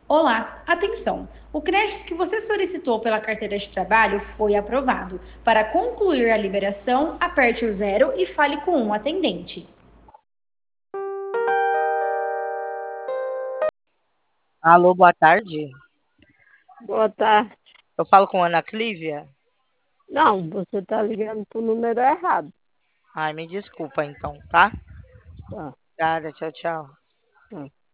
Olá, atenção! O crédito que você solicitou pela carteira de trabalho foi aprovado. Para concluir a liberação, aperte o zero e fale com um atendente. Alô, boa tarde. Boa tarde. Eu falo com Ana Clívia? Não, você está ligando para o número errado. Ai, me desculpa então, tá? Tá, Obrigada, tchau, tchau. tá.